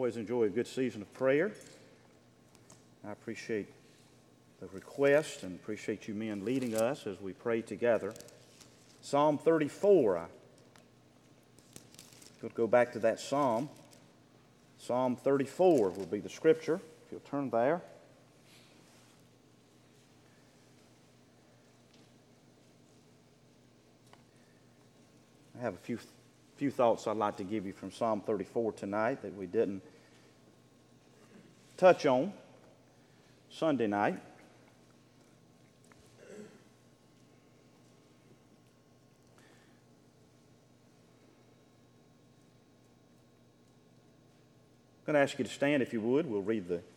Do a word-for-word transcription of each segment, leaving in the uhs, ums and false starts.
always enjoy a good season of prayer. I appreciate the request and appreciate you men leading us as we pray together. Psalm thirty-four. I could go back to that psalm. Psalm thirty-four will be the scripture. If you'll turn there. I have a few few thoughts I'd like to give you from Psalm thirty-four tonight that we didn't touch on Sunday night. I'm going to ask you to stand if you would. We'll read the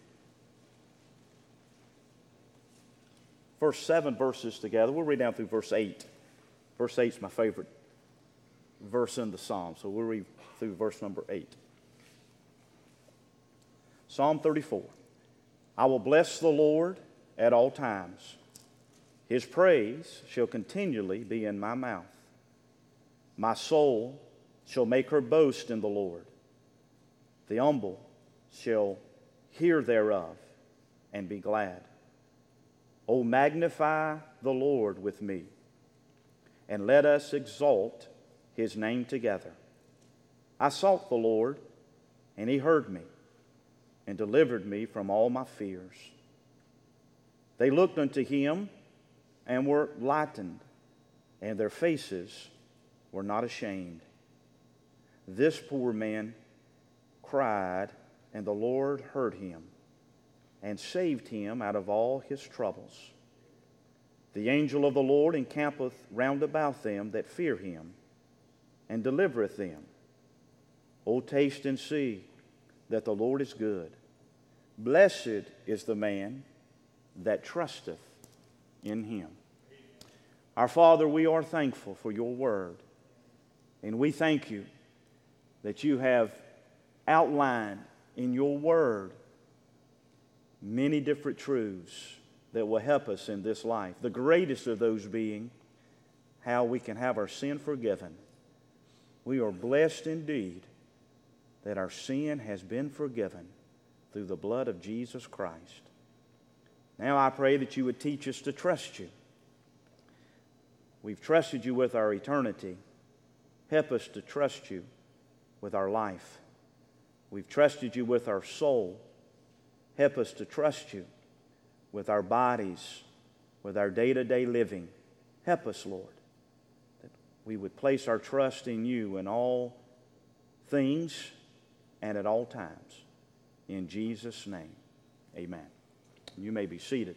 first seven verses together. We'll read down through verse eight. Verse eight is my favorite verse in the psalm, so we'll read through verse number eight. Psalm thirty-four. I will bless the Lord at all times. His praise shall continually be in my mouth. My soul shall make her boast in the Lord. The humble shall hear thereof and be glad. O magnify the Lord with me, and let us exalt His name together. I sought the Lord, and He heard me, and delivered me from all my fears. They looked unto Him, and were lightened, and their faces were not ashamed. This poor man cried, and the Lord heard him, and saved him out of all his troubles. The angel of the Lord encampeth round about them that fear Him, and delivereth them. O taste and see that the Lord is good. Blessed is the man that trusteth in Him. Our Father, we are thankful for Your word, and we thank You that You have outlined in Your word many different truths that will help us in this life. The greatest of those being how we can have our sin forgiven. We are blessed indeed that our sin has been forgiven through the blood of Jesus Christ. Now I pray that You would teach us to trust You. We've trusted You with our eternity. Help us to trust You with our life. We've trusted You with our soul. Help us to trust You with our bodies, with our day-to-day living. Help us, Lord, that we would place our trust in You in all things and at all times. In Jesus' name, amen. You may be seated.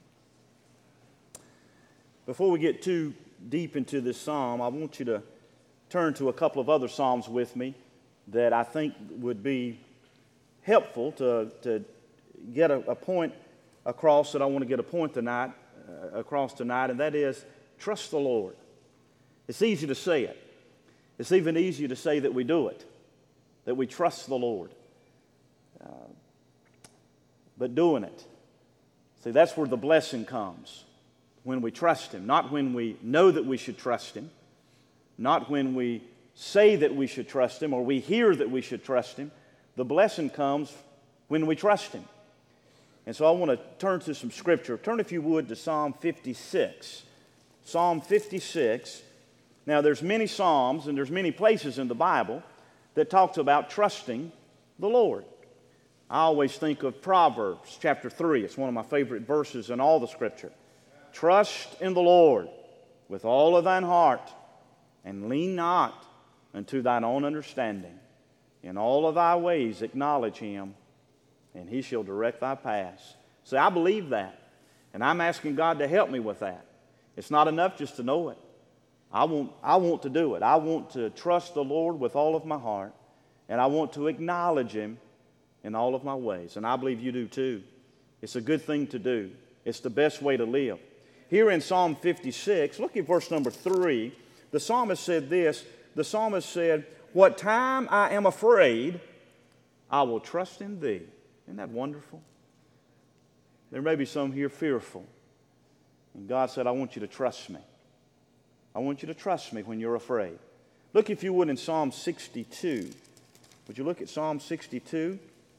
Before we get too deep into this psalm, I want you to turn to a couple of other psalms with me that I think would be helpful to, to get a, a point across that I want to get a point tonight, uh, across tonight, and that is trust the Lord. It's easy to say it. It's even easier to say that we do it, that we trust the Lord. Uh, but doing it, see, that's where the blessing comes, when we trust Him, not when we know that we should trust Him, not when we say that we should trust Him or we hear that we should trust Him. The blessing comes when we trust Him. And so I want to turn to some scripture. Turn, if you would, to Psalm fifty-six. Psalm fifty-six. Now, there's many psalms and there's many places in the Bible that talks about trusting the Lord. I always think of Proverbs chapter three. It's one of my favorite verses in all the scripture. Trust in the Lord with all of thine heart, and lean not unto thine own understanding. In all of thy ways acknowledge Him, and He shall direct thy paths. See, I believe that, and I'm asking God to help me with that. It's not enough just to know it. I want, I want to do it. I want to trust the Lord with all of my heart, and I want to acknowledge Him in all of my ways. And I believe you do too. It's a good thing to do. It's the best way to live. Here in Psalm fifty-six, look at verse number three. The psalmist said this. The psalmist said, what time I am afraid, I will trust in Thee. Isn't that wonderful? There may be some here fearful. And God said, I want you to trust me. I want you to trust me when you're afraid. Look, if you would, in Psalm sixty-two. Would you look at Psalm sixty-two?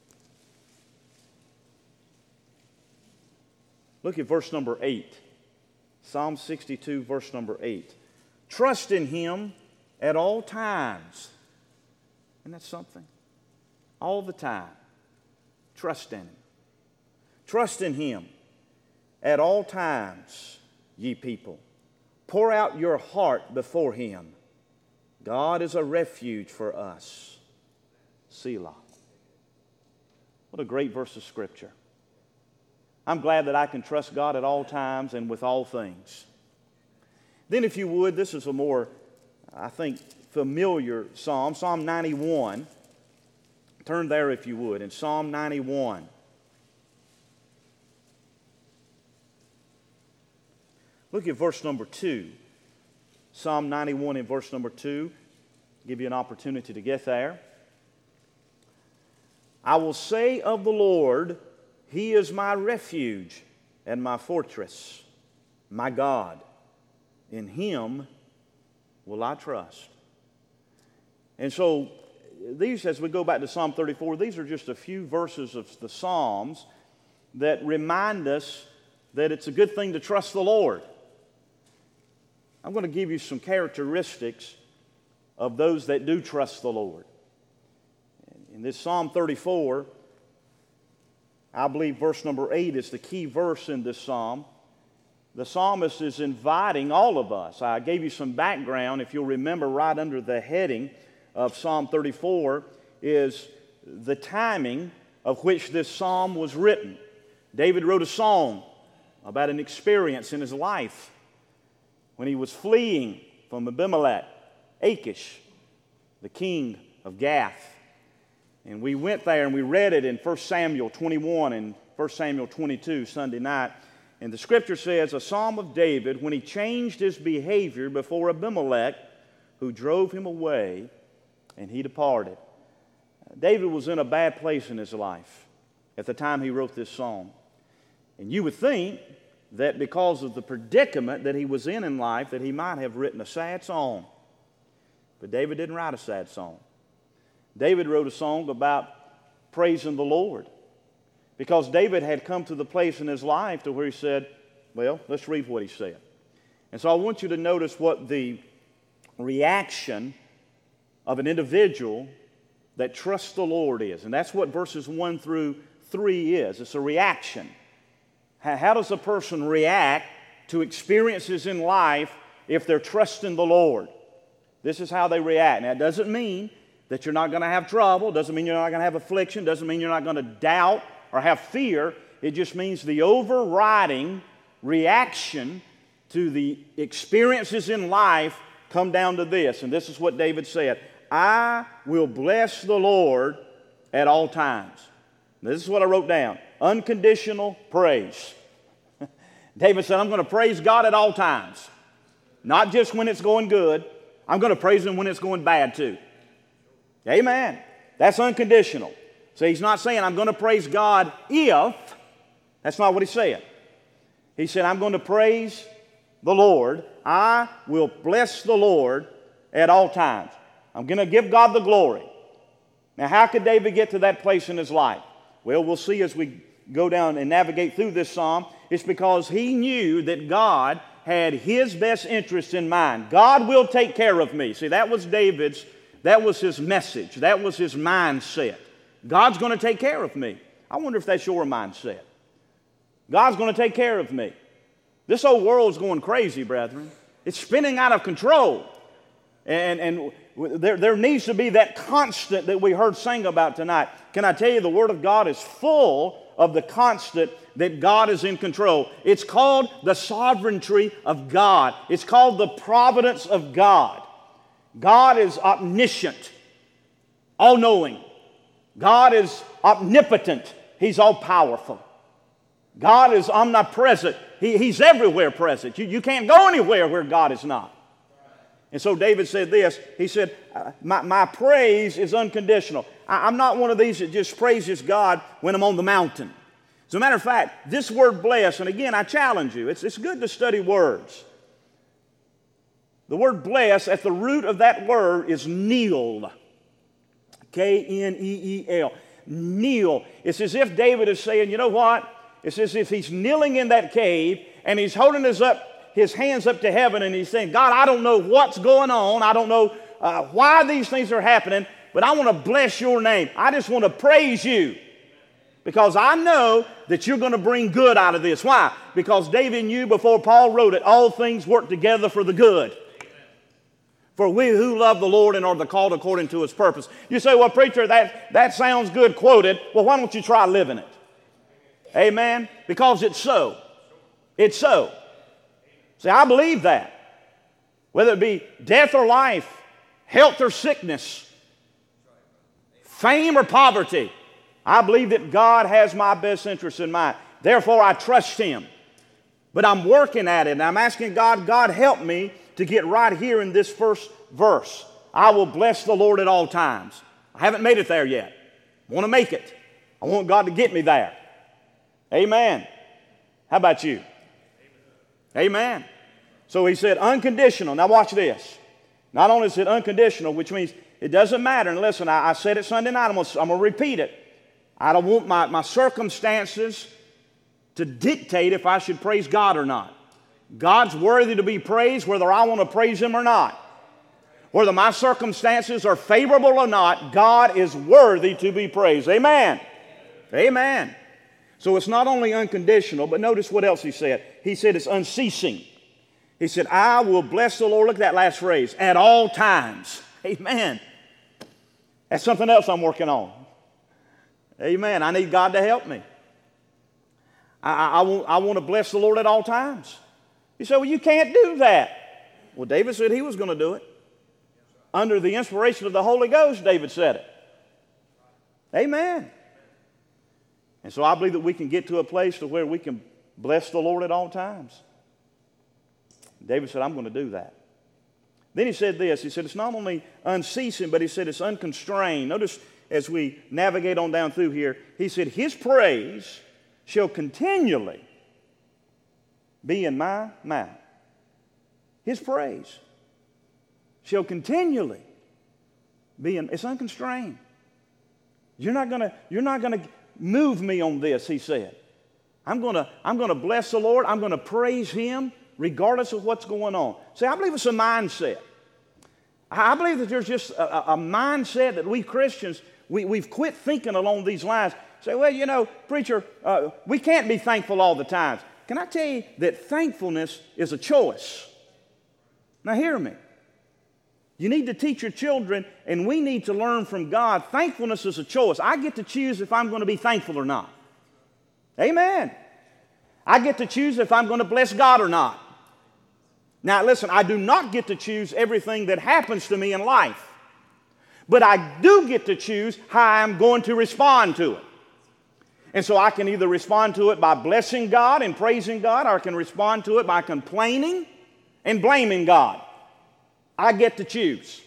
Look at verse number eight. Psalm sixty-two, verse number eight. Trust in Him at all times. Isn't that something? All the time. Trust in Him. Trust in Him at all times, ye people. Pour out your heart before Him. God is a refuge for us. Selah. What a great verse of Scripture. I'm glad that I can trust God at all times and with all things. Then if you would, this is a more, I think, familiar psalm, Psalm ninety-one. Turn there if you would, in Psalm ninety-one. Look at verse number two. Psalm ninety-one in verse number two. Give you an opportunity to get there. I will say of the Lord, He is my refuge and my fortress, my God. In Him will I trust. And so, these, as we go back to Psalm thirty-four, these are just a few verses of the Psalms that remind us that it's a good thing to trust the Lord. I'm going to give you some characteristics of those that do trust the Lord. In this Psalm thirty-four, I believe verse number eight is the key verse in this psalm. The psalmist is inviting all of us. I gave you some background. If you'll remember, right under the heading of Psalm thirty-four is the timing of which this psalm was written. David wrote a song about an experience in his life when he was fleeing from Abimelech, Achish, the king of Gath. And we went there and we read it in First Samuel twenty-one and First Samuel twenty-two Sunday night. And the Scripture says, a psalm of David when he changed his behavior before Abimelech, who drove him away, and he departed. David was in a bad place in his life at the time he wrote this psalm. And you would think that because of the predicament that he was in in life, that he might have written a sad song. But David didn't write a sad song. David wrote a song about praising the Lord. Because David had come to the place in his life to where he said, well, let's read what he said. And so I want you to notice what the reaction of an individual that trusts the Lord is. And that's what verses one through three is. It's a reaction. How does a person react to experiences in life if they're trusting the Lord? This is how they react. Now, it doesn't mean that you're not going to have trouble. Doesn't mean you're not going to have affliction. Doesn't mean you're not going to doubt or have fear. It just means the overriding reaction to the experiences in life come down to this. And this is what David said. I will bless the Lord at all times. Now, this is what I wrote down. Unconditional praise. David said, I'm going to praise God at all times. Not just when it's going good. I'm going to praise Him when it's going bad too. Amen. That's unconditional. So he's not saying, I'm going to praise God if. That's not what he said. He said, I'm going to praise the Lord. I will bless the Lord at all times. I'm going to give God the glory. Now, how could David get to that place in his life? Well, we'll see as we go down and navigate through this psalm. It's because he knew that God had his best interest in mind. God will take care of me. See, that was David's, that was his message. That was his mindset. God's going to take care of me. I wonder if that's your mindset. God's going to take care of me. This whole world's going crazy, brethren. It's spinning out of control. And, and there, there needs to be that constant that we heard sing about tonight. Can I tell you, the Word of God is full of the constant that God is in control. It's called the sovereignty of God. It's called the providence of God. God is omniscient, all-knowing. God is omnipotent. He's all-powerful. God is omnipresent. He, he's everywhere present. You, you can't go anywhere where God is not. And so David said this. He said, my, my praise is unconditional. I, I'm not one of these that just praises God when I'm on the mountain. As a matter of fact, this word bless, and again, I challenge you. It's, it's good to study words. The word bless, at the root of that word is kneel. K N E E L. Kneel. It's as if David is saying, you know what? It's as if he's kneeling in that cave and he's holding his, up, his hands up to heaven and he's saying, God, I don't know what's going on. I don't know uh, why these things are happening, but I want to bless your name. I just want to praise you because I know that you're going to bring good out of this. Why? Because David knew before Paul wrote it, all things work together for the good. For we who love the Lord and are the called according to his purpose. You say, well, preacher, that, that sounds good quoted. Well, why don't you try living it? Amen? Because it's so. It's so. See, I believe that. Whether it be death or life, health or sickness, fame or poverty, I believe that God has my best interest in mind. Therefore, I trust him. But I'm working at it, and I'm asking God, God, help me to get right here in this first verse. I will bless the Lord at all times. I haven't made it there yet. I want to make it. I want God to get me there. Amen. How about you? Amen. So he said unconditional. Now watch this. Not only is it unconditional, which means it doesn't matter. And listen, I, I said it Sunday night. I'm going to repeat it. I don't want my, my circumstances to dictate if I should praise God or not. God's worthy to be praised whether I want to praise him or not. Whether my circumstances are favorable or not, God is worthy to be praised. Amen. Amen. So it's not only unconditional, but notice what else he said. He said it's unceasing. He said, I will bless the Lord. Look at that last phrase. At all times. Amen. That's something else I'm working on. Amen. I need God to help me. I, I, I, want, I want to bless the Lord at all times. You say, well, you can't do that. Well, David said he was going to do it. Under the inspiration of the Holy Ghost, David said it. Amen. And so I believe that we can get to a place to where we can bless the Lord at all times. David said, I'm going to do that. Then he said this. He said it's not only unceasing, but he said it's unconstrained. Notice as we navigate on down through here, he said, his praise shall continually be in my mouth. His praise shall continually be in, it's unconstrained. You're not gonna, you're not gonna move me on this, he said. I'm gonna, I'm gonna bless the Lord, I'm gonna praise him regardless of what's going on. See, I believe it's a mindset. I believe that there's just a, a mindset that we Christians, we, we've quit thinking along these lines. Say, well, you know, preacher, uh, we can't be thankful all the time. Can I tell you that thankfulness is a choice? Now hear me. You need to teach your children, and we need to learn from God. Thankfulness is a choice. I get to choose if I'm going to be thankful or not. Amen. I get to choose if I'm going to bless God or not. Now listen, I do not get to choose everything that happens to me in life. But I do get to choose how I'm going to respond to it. And so I can either respond to it by blessing God and praising God, or I can respond to it by complaining and blaming God. I get to choose.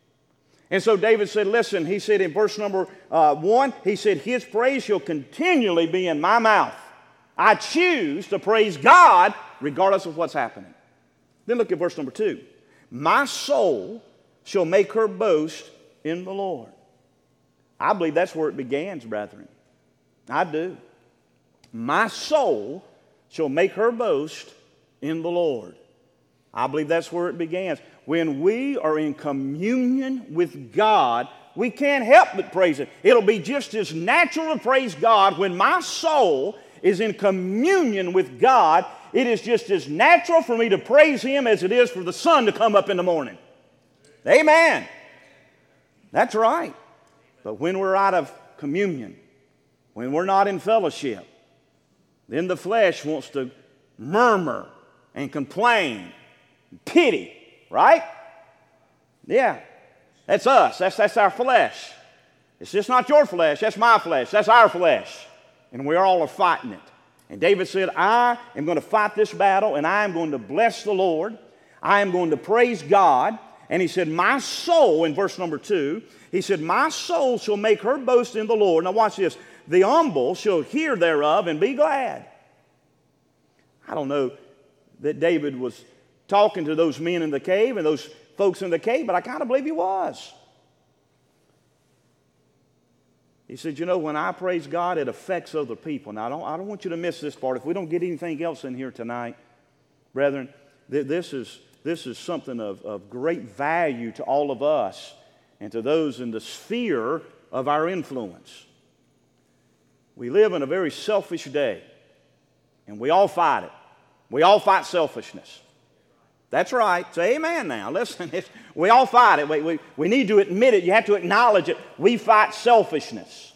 And so David said, listen, he said in verse number uh, one, he said, his praise shall continually be in my mouth. I choose to praise God regardless of what's happening. Then look at verse number two. My soul shall make her boast in the Lord. I believe that's where it begins, brethren. I do. My soul shall make her boast in the Lord. I believe that's where it begins. When we are in communion with God, we can't help but praise Him. It'll be just as natural to praise God when my soul is in communion with God. It is just as natural for me to praise Him as it is for the sun to come up in the morning. Amen. That's right. But when we're out of communion, when we're not in fellowship, then the flesh wants to murmur and complain, pity, right? Yeah, that's us. That's, that's our flesh. It's just not your flesh. That's my flesh. That's our flesh. And we all are fighting it. And David said, I am going to fight this battle, and I am going to bless the Lord. I am going to praise God. And he said, my soul, in verse number two, he said, my soul shall make her boast in the Lord. Now watch this. The humble shall hear thereof and be glad. I don't know that David was talking to those men in the cave and those folks in the cave, but I kind of believe he was. He said, you know, when I praise God, it affects other people. Now, I don't, I don't want you to miss this part. If we don't get anything else in here tonight, brethren, th- this is, this is something of, of great value to all of us and to those in the sphere of our influence. We live in a very selfish day, and we all fight it. We all fight selfishness. That's right. Say amen now. Listen, it's, we all fight it. We, we, we need to admit it. You have to acknowledge it. We fight selfishness.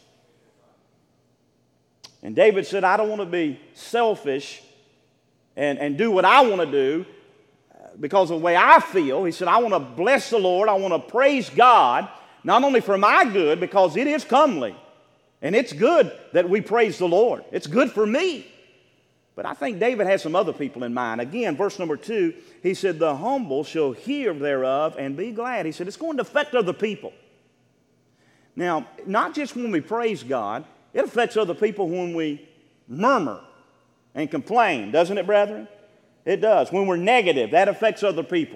And David said, I don't want to be selfish and, and do what I want to do because of the way I feel. He said, I want to bless the Lord. I want to praise God, not only for my good, because it is comely. And it's good that we praise the Lord. It's good for me. But I think David had some other people in mind. Again, verse number two, he said, the humble shall hear thereof and be glad. He said, it's going to affect other people. Now, not just when we praise God, it affects other people when we murmur and complain, doesn't it, brethren? It does. When we're negative, that affects other people.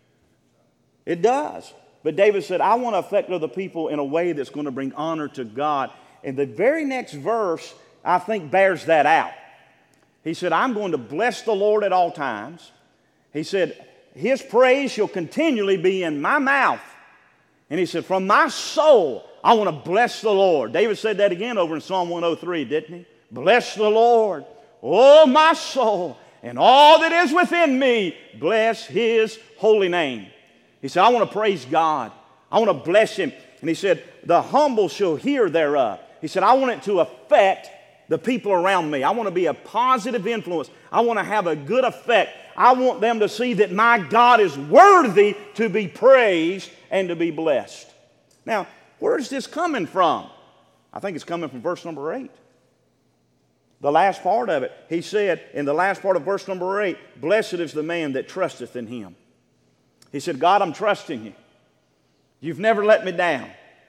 It does. But David said, I want to affect other people in a way that's going to bring honor to God. And the very next verse, I think, bears that out. He said, I'm going to bless the Lord at all times. He said, His praise shall continually be in my mouth. And he said, from my soul, I want to bless the Lord. David said that again over in Psalm one oh three, didn't he? Bless the Lord, oh my soul, and all that is within me, bless His holy name. He said, I want to praise God. I want to bless Him. And he said, the humble shall hear thereof. He said, I want it to affect the people around me. I want to be a positive influence. I want to have a good effect. I want them to see that my God is worthy to be praised and to be blessed. Now, where's this coming from? I think it's coming from verse number eight. The last part of it, he said in the last part of verse number eight, blessed is the man that trusteth in Him. He said, God, I'm trusting You. You've never let me down.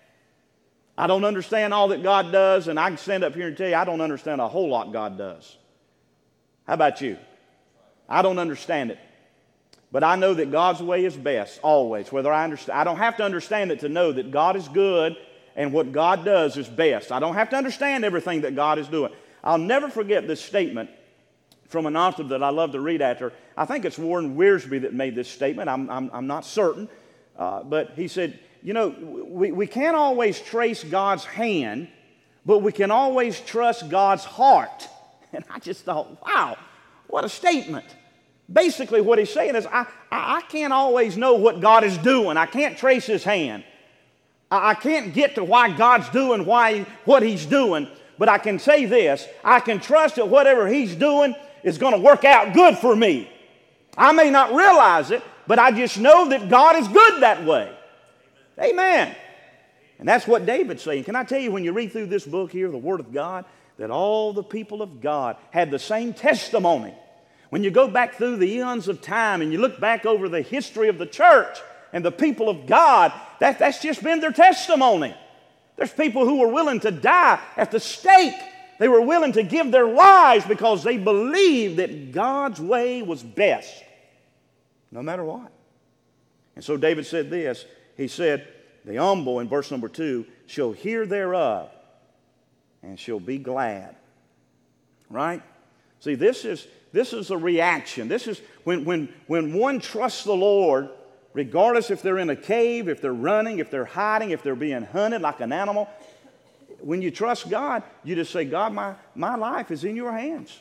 I don't understand all that God does, and I can stand up here and tell you I don't understand a whole lot God does. How about you? I don't understand it. But I know that God's way is best, always. Whether I understand, I don't have to understand it to know that God is good and what God does is best. I don't have to understand everything that God is doing. I'll never forget this statement from an author that I love to read after. I think it's Warren Wiersbe that made this statement. I'm, I'm, I'm not certain. Uh, but he said, you know, we, we can't always trace God's hand, but we can always trust God's heart. And I just thought, wow, what a statement. Basically what he's saying is, I, I, I can't always know what God is doing. I can't trace His hand. I, I can't get to why God's doing why, what He's doing, but I can say this, I can trust that whatever He's doing is going to work out good for me. I may not realize it, but I just know that God is good that way. Amen. And that's what David's saying. Can I tell you, when you read through this book here, the Word of God, that all the people of God had the same testimony. When you go back through the eons of time and you look back over the history of the church and the people of God, that, that's just been their testimony. There's people who were willing to die at the stake. They were willing to give their lives because they believed that God's way was best, no matter what. And so David said this. He said, the humble, in verse number two, shall hear thereof and shall be glad. Right? See, this is, this is a reaction. This is when, when, when one trusts the Lord, regardless if they're in a cave, if they're running, if they're hiding, if they're being hunted like an animal. When you trust God, you just say, God, my, my life is in Your hands.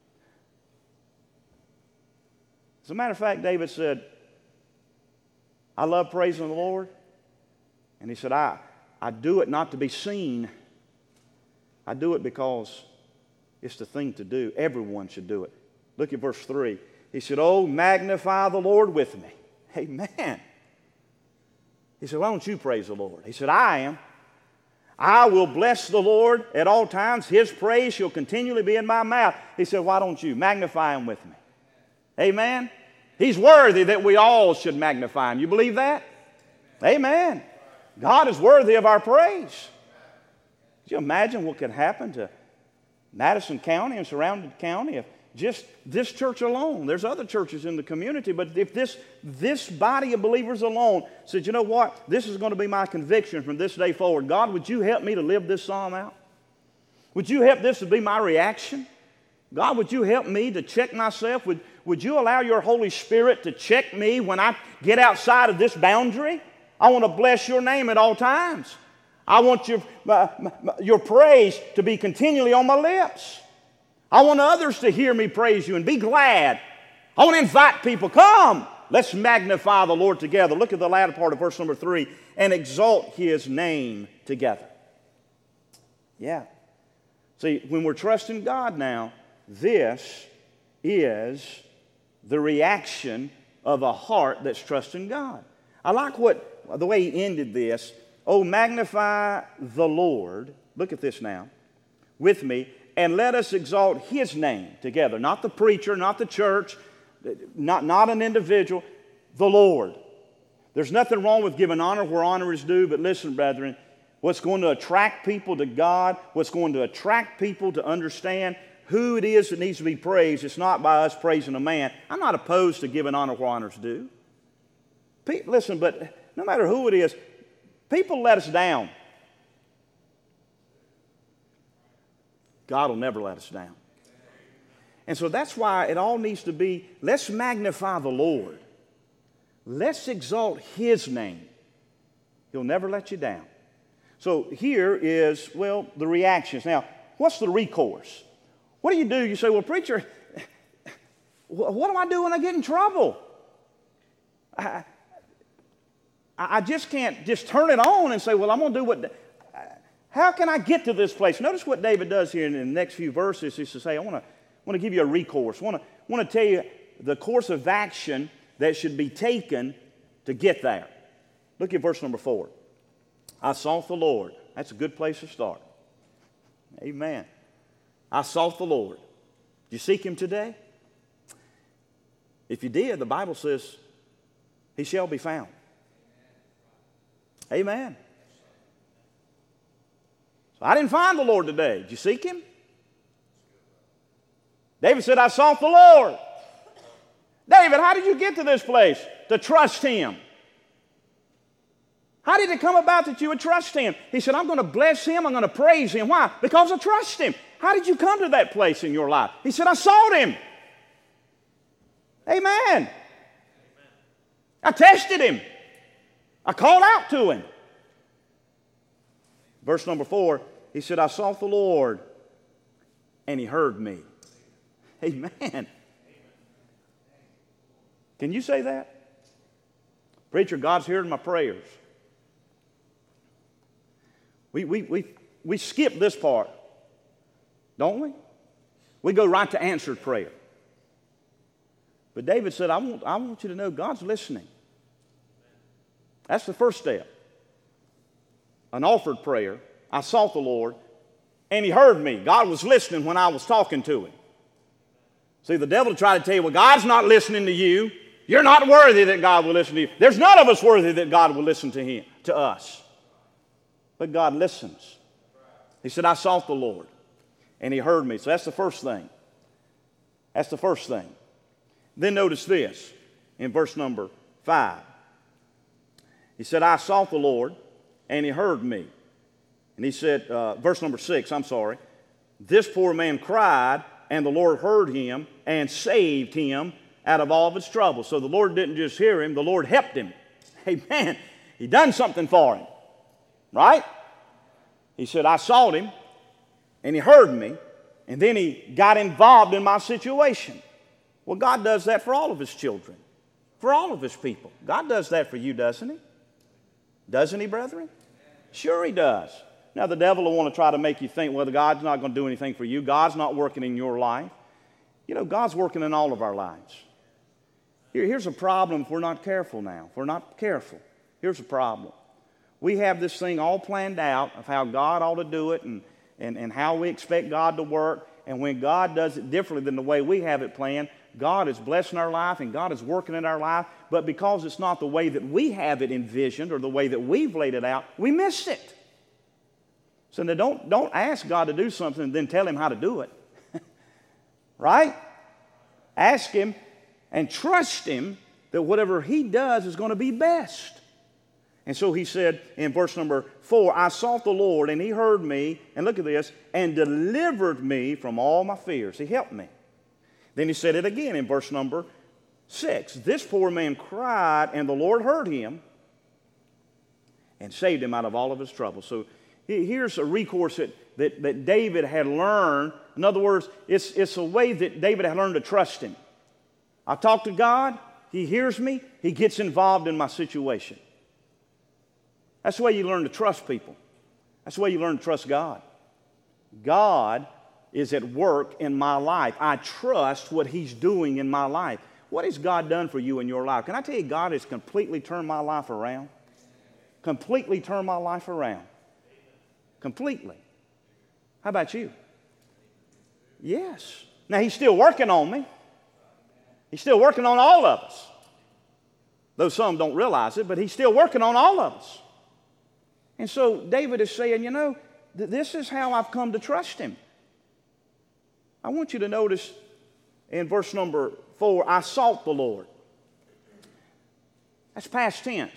As a matter of fact, David said, I love praising the Lord. And he said, I, I do it not to be seen. I do it because it's the thing to do. Everyone should do it. Look at verse three. He said, oh, magnify the Lord with me. Amen. He said, why don't you praise the Lord? He said, I am. I will bless the Lord at all times. His praise shall continually be in my mouth. He said, why don't you magnify Him with me? Amen. He's worthy that we all should magnify Him. You believe that? Amen. God is worthy of our praise. Could you imagine what could happen to Madison County and surrounding county if, just this church alone. There's other churches in the community, but if this, this body of believers alone said, you know what, this is going to be my conviction from this day forward. God, would you help me to live this psalm out? Would you help this to be my reaction? God, would you help me to check myself? Would, would you allow your Holy Spirit to check me when I get outside of this boundary? I want to bless your name at all times. I want your, my, my, your praise to be continually on my lips. I want others to hear me praise you and be glad. I want to invite people, come, let's magnify the Lord together. Look at the latter part of verse number three, and exalt his name together. Yeah. See, when we're trusting God now, this is the reaction of a heart that's trusting God. I like what the way he ended this. Oh, magnify the Lord. Look at this now with me. And let us exalt his name together. Not the preacher, not the church, not, not an individual, the Lord. There's nothing wrong with giving honor where honor is due, but listen, brethren, what's going to attract people to God, what's going to attract people to understand who it is that needs to be praised, it's not by us praising a man. I'm not opposed to giving honor where honor is due. Pe- listen, but no matter who it is, people let us down. God will never let us down. And so that's why it all needs to be, let's magnify the Lord. Let's exalt his name. He'll never let you down. So here is, well, the reactions. Now, what's the recourse? What do you do? You say, well, preacher, what do I do when I get in trouble? I, I just can't just turn it on and say, well, I'm going to do what... How can I get to this place? Notice what David does here in the next few verses. Is to say, I want to want to give you a recourse. I want to want to tell you the course of action that should be taken to get there. Look at verse number four. I sought the Lord. That's a good place to start. Amen. I sought the Lord. Did you seek him today? If you did, the Bible says he shall be found. Amen. I didn't find the Lord today. Did you seek him? David said, I sought the Lord. David, how did you get to this place? To trust him. How did it come about that you would trust him? He said, I'm going to bless him. I'm going to praise him. Why? Because I trust him. How did you come to that place in your life? He said, I sought him. Amen. Amen. I tested him. I called out to him. Verse number four, he said, I sought the Lord, and he heard me. Amen. Can you say that? Preacher, God's hearing my prayers. We, we, we, we skip this part, don't we? We go right to answered prayer. But David said, I want, I want you to know God's listening. That's the first step. An offered prayer. I sought the Lord, and he heard me. God was listening when I was talking to him. See, the devil tried to tell you, well, God's not listening to you. You're not worthy that God will listen to you. There's none of us worthy that God will listen to him, to us. But God listens. He said, I sought the Lord, and he heard me. So that's the first thing. That's the first thing. Then notice this in verse number five. He said, I sought the Lord, and he heard me. And he said, uh, verse number six, I'm sorry. This poor man cried, and the Lord heard him and saved him out of all of his trouble. So the Lord didn't just hear him, the Lord helped him. Amen. He done something for him. Right? He said, I sought him, and he heard me, and then he got involved in my situation. Well, God does that for all of his children, for all of his people. God does that for you, doesn't he? Doesn't he, brethren? Sure he does. Now, the devil will want to try to make you think, well, God's not going to do anything for you. God's not working in your life. You know, God's working in all of our lives. Here, here's a problem if we're not careful now. If we're not careful, here's a problem. We have this thing all planned out of how God ought to do it and, and, and how we expect God to work. And when God does it differently than the way we have it planned, God is blessing our life and God is working in our life. But because it's not the way that we have it envisioned or the way that we've laid it out, we miss it. So now don't, don't ask God to do something and then tell him how to do it. Right? Ask Him and trust Him that whatever He does is going to be best. And so he said in verse number four, I sought the Lord, and He heard me, and look at this, and delivered me from all my fears. He helped me. Then he said it again in verse number six. This poor man cried, and the Lord heard him and saved him out of all of his troubles. So here's a recourse that, that, that David had learned. In other words, it's, it's a way that David had learned to trust Him. I talk to God, He hears me, He gets involved in my situation. That's the way you learn to trust people. That's the way you learn to trust God. God is at work in my life. I trust what He's doing in my life. What has God done for you in your life? Can I tell you, God has completely turned my life around? Completely turned my life around. Completely. How about you? Yes. Now, He's still working on me. He's still working on all of us. Though some don't realize it, but He's still working on all of us. And so David is saying, you know, th- this is how I've come to trust Him. I want you to notice in verse number four, I sought the Lord. That's past tense.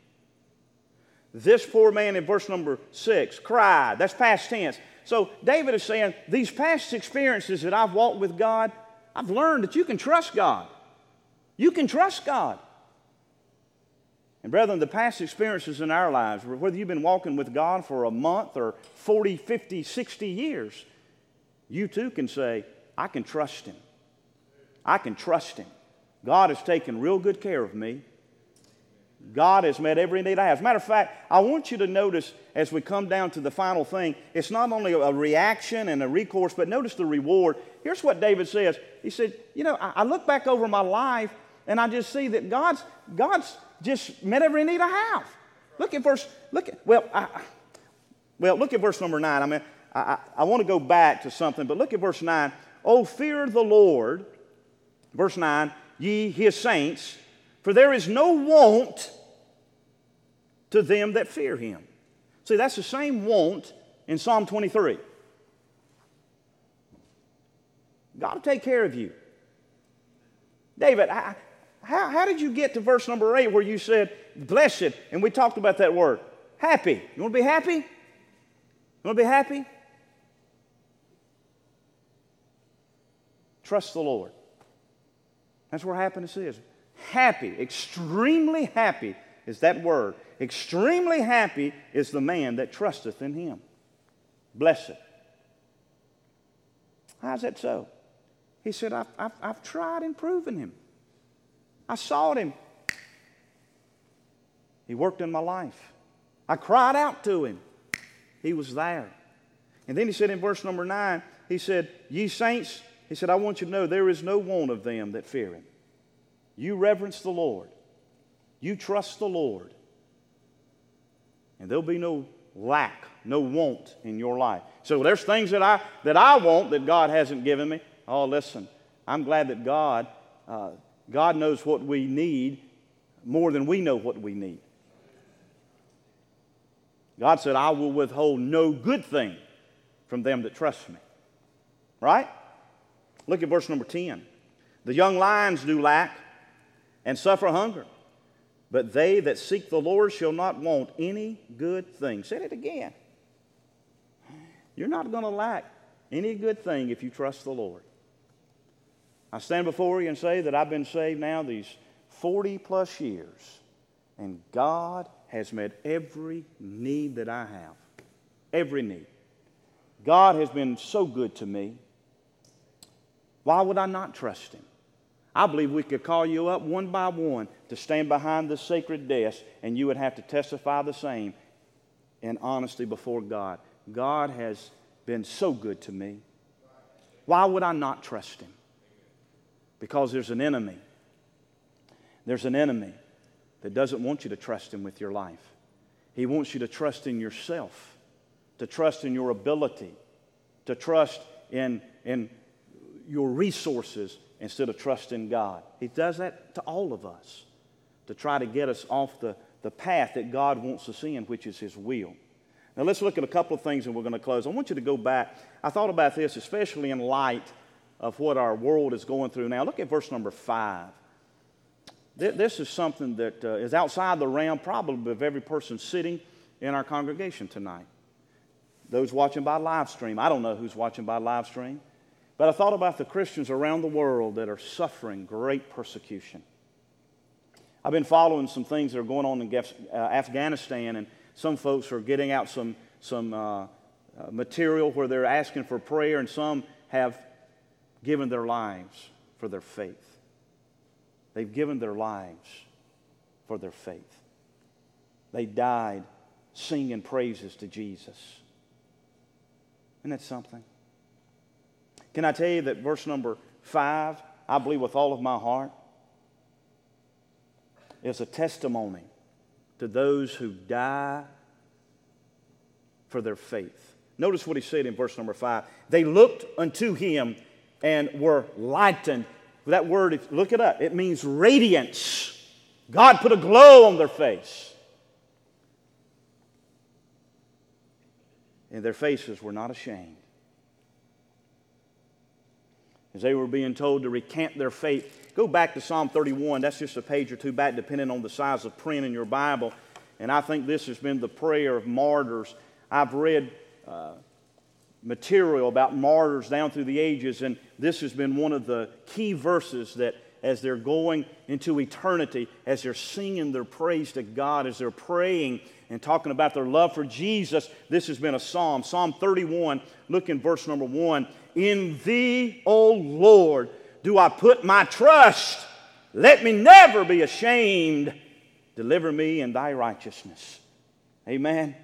This poor man in verse number six cried. That's past tense. So David is saying, these past experiences that I've walked with God, I've learned that you can trust God. You can trust God. And brethren, the past experiences in our lives, whether you've been walking with God for a month or forty, fifty, sixty years, you too can say, I can trust Him. I can trust Him. God has taken real good care of me. God has met every need I have. As a matter of fact, I want you to notice as we come down to the final thing, it's not only a reaction and a recourse, but notice the reward. Here's what David says. He said, you know, I, I look back over my life and I just see that God's, God's just met every need I have. Look at verse, look at, well, I, well, look at verse number nine. I mean, I, I, I want to go back to something, but look at verse nine. Oh, fear the Lord, verse nine, ye His saints, for there is no want to them that fear Him. See, that's the same want in Psalm twenty-three. God will take care of you. David, I, How, how did you get to verse number eight where you said, blessed, and we talked about that word, happy? You want to be happy? You want to be happy? Trust the Lord. That's where happiness is. Happy, extremely happy is that word. Extremely happy is the man that trusteth in Him. Blessed. How's that so? He said, I've, I've, I've tried improving Him. I sought Him. He worked in my life. I cried out to Him. He was there. And then he said in verse number nine, he said, ye saints, he said, I want you to know there is no want of them that fear Him. You reverence the Lord. You trust the Lord. And there'll be no lack, no want in your life. So there's things that I, that I want that God hasn't given me. Oh, listen, I'm glad that God... Uh, God knows what we need more than we know what we need. God said, I will withhold no good thing from them that trust me. Right? Look at verse number ten. The young lions do lack and suffer hunger, but they that seek the Lord shall not want any good thing. Say it again. You're not going to lack any good thing if you trust the Lord. I stand before you and say that I've been saved now these forty plus years, and God has met every need that I have. Every need. God has been so good to me. Why would I not trust Him? I believe we could call you up one by one to stand behind the sacred desk, and you would have to testify the same in honesty before God. God has been so good to me. Why would I not trust Him? Because there's an enemy. There's an enemy that doesn't want you to trust Him with your life. He wants you to trust in yourself, to trust in your ability, to trust in, in your resources instead of trusting God. He does that to all of us to try to get us off the, the path that God wants us in, which is His will. Now let's look at a couple of things and we're going to close. I want you to go back. I thought about this, especially in light of what our world is going through now. Look at verse number five. This is something that uh, is outside the realm probably of every person sitting in our congregation tonight. Those watching by live stream. I don't know who's watching by live stream. But I thought about the Christians around the world that are suffering great persecution. I've been following some things that are going on in Gaf- uh, Afghanistan, and some folks are getting out some, some uh, uh, material where they're asking for prayer, and some have given their lives for their faith. They've given their lives for their faith. They died singing praises to Jesus. Isn't that something? Can I tell you that verse number five, I believe with all of my heart, is a testimony to those who die for their faith. Notice what he said in verse number five. They looked unto him and were lightened. That word, look it up, it means radiance. God put a glow on their face. And their faces were not ashamed. As they were being told to recant their faith. Go back to Psalm thirty-one. That's just a page or two back, depending on the size of print in your Bible. And I think this has been the prayer of martyrs. I've read uh, material about martyrs down through the ages, and this has been one of the key verses that as they're going into eternity, as they're singing their praise to God, as they're praying and talking about their love for Jesus, this has been a psalm. Psalm thirty-one, look in verse number one. In thee, O Lord, do I put my trust. Let me never be ashamed. Deliver me in thy righteousness. Amen.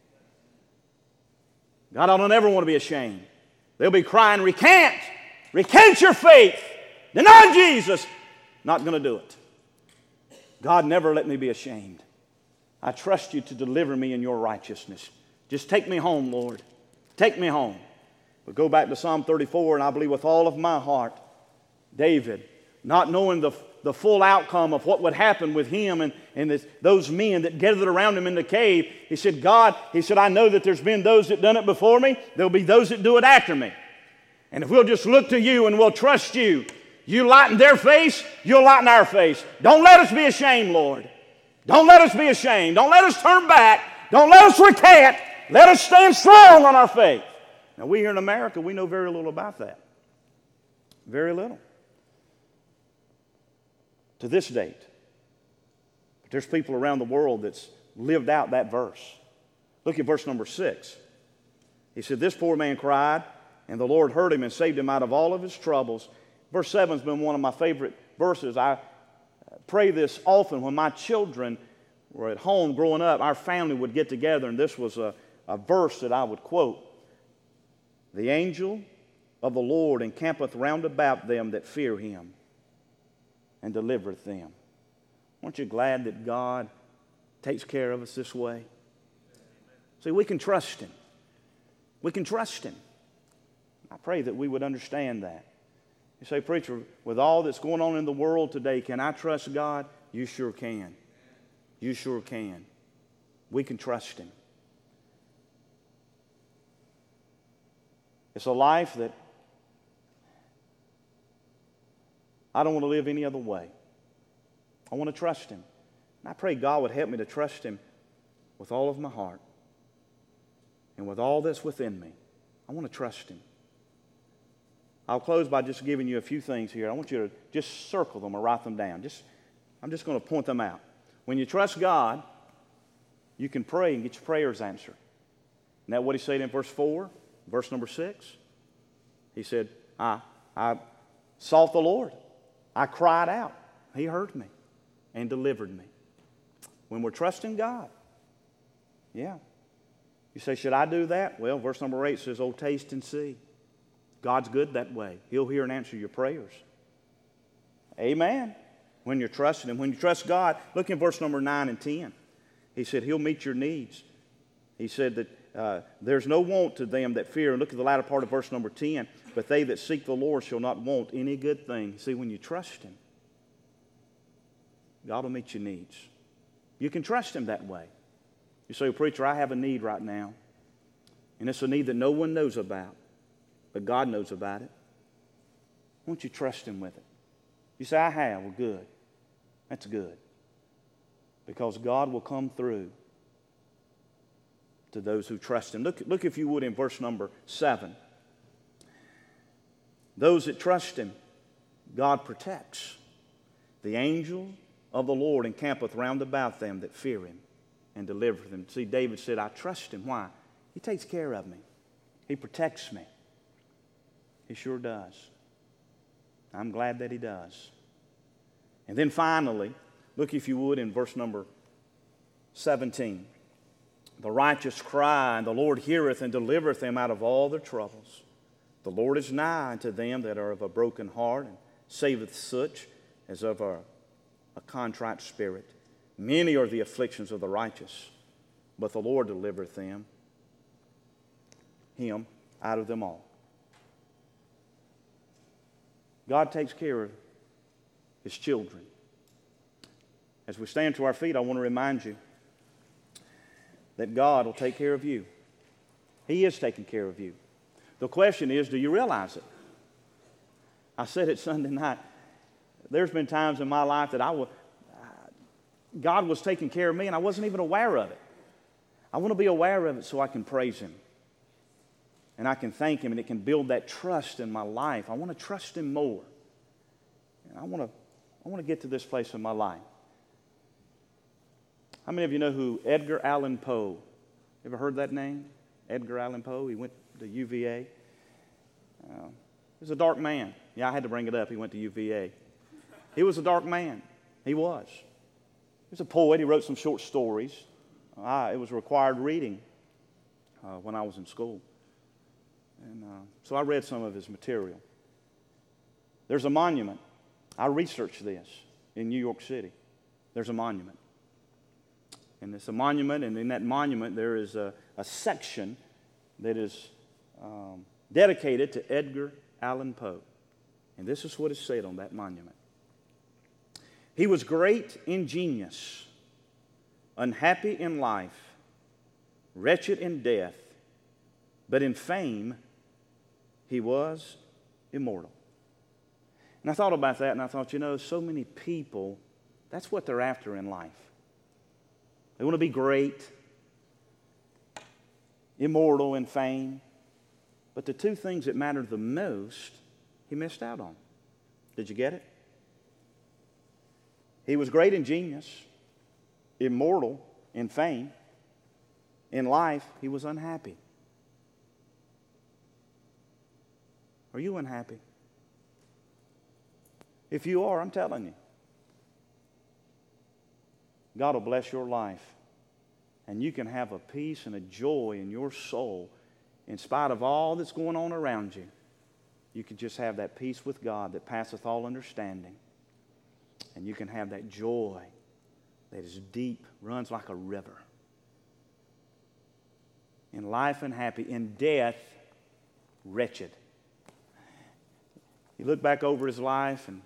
God, I don't ever want to be ashamed. They'll be crying, recant. Recant your faith. Deny Jesus. Not going to do it. God, never let me be ashamed. I trust you to deliver me in your righteousness. Just take me home, Lord. Take me home. But go back to Psalm thirty-four, and I believe with all of my heart, David, not knowing the, the full outcome of what would happen with him and, and this, those men that gathered around him in the cave, he said, God, he said, I know that there's been those that done it before me. There'll be those that do it after me. And if we'll just look to you and we'll trust you, you lighten their face, you'll lighten our face. Don't let us be ashamed, Lord. Don't let us be ashamed. Don't let us turn back. Don't let us recant. Let us stand strong on our faith. Now, we here in America, we know very little about that. Very little. To this date. But there's people around the world that's lived out that verse. Look at verse number six. He said, this poor man cried, and the Lord heard him and saved him out of all of his troubles. Verse seven has been one of my favorite verses. I pray this often when my children were at home growing up. Our family would get together, and this was a, a verse that I would quote. The angel of the Lord encampeth round about them that fear him and delivereth them. Aren't you glad that God takes care of us this way? See, we can trust him. We can trust him. I pray that we would understand that. You say, preacher, with all that's going on in the world today, can I trust God? You sure can. You sure can. We can trust him. It's a life that I don't want to live any other way. I want to trust him. And I pray God would help me to trust him with all of my heart and with all that's within me. I want to trust him. I'll close by just giving you a few things here. I want you to just circle them or write them down. Just, I'm just going to point them out. When you trust God, you can pray and get your prayers answered. Isn't that what he said in verse four? Verse number six? He said, I, I sought the Lord. I cried out. He heard me and delivered me. When we're trusting God, yeah. You say, should I do that? Well, verse number eight says, oh, taste and see. God's good that way. He'll hear and answer your prayers. Amen. When you're trusting him. When you trust God, look in verse number nine and ten. He said, he'll meet your needs. He said that uh, there's no want to them that fear. And look at the latter part of verse number ten. But they that seek the Lord shall not want any good thing. See, when you trust him, God will meet your needs. You can trust him that way. You say, preacher, I have a need right now. And it's a need that no one knows about. But God knows about it. won't you trust Him with it? You say, I have. Well, good. That's good. Because God will come through to those who trust Him. Look, look if you would in verse number seven. Those that trust Him, God protects. The angel of the Lord encampeth round about them that fear Him and delivereth them. See, David said, I trust Him. Why? He takes care of me. He protects me. He sure does. I'm glad that He does. And then finally, look if you would in verse number seventeen. The righteous cry, and the Lord heareth and delivereth them out of all their troubles. The Lord is nigh unto them that are of a broken heart, and saveth such as of a, a contrite spirit. Many are the afflictions of the righteous, but the Lord delivereth them, him, out of them all. God takes care of His children. As we stand to our feet, I want to remind you that God will take care of you. He is taking care of you. The question is, do you realize it? I said it Sunday night. There's been times in my life that I was, God was taking care of me and I wasn't even aware of it. I want to be aware of it so I can praise Him. And I can thank Him, and it can build that trust in my life. I want to trust Him more. And I want to, I want to get to this place in my life. How many of you know who Edgar Allan Poe? Ever heard that name? Edgar Allan Poe. He went to U V A. Uh, he was a dark man. Yeah, I had to bring it up. He went to U V A. He was a dark man. He was. He was a poet. He wrote some short stories. I, it was required reading uh, when I was in school. And uh, so I read some of his material. There's a monument. I researched this in New York City. There's a monument. And it's a monument, and in that monument there is a, a section that is um, dedicated to Edgar Allan Poe. And this is what is said on that monument. He was great in genius, unhappy in life, wretched in death, but in fame he was immortal. And I thought about that, and I thought, you know, so many people, that's what they're after in life. They want to be great, immortal in fame. But the two things that matter the most, he missed out on. Did you get it? He was great in genius, immortal in fame. In life, he was unhappy. Are you unhappy? If you are, I'm telling you, God will bless your life, and you can have a peace and a joy in your soul in spite of all that's going on around you. You can just have that peace with God that passeth all understanding, and you can have that joy that is deep, runs like a river. In life, unhappy. In death, wretched. He looked back over his life, and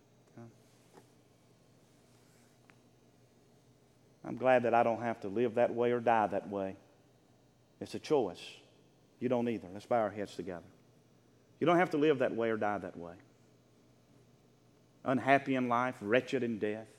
I'm glad that I don't have to live that way or die that way. It's a choice. You don't either. Let's bow our heads together. You don't have to live that way or die that way. Unhappy in life, wretched in death.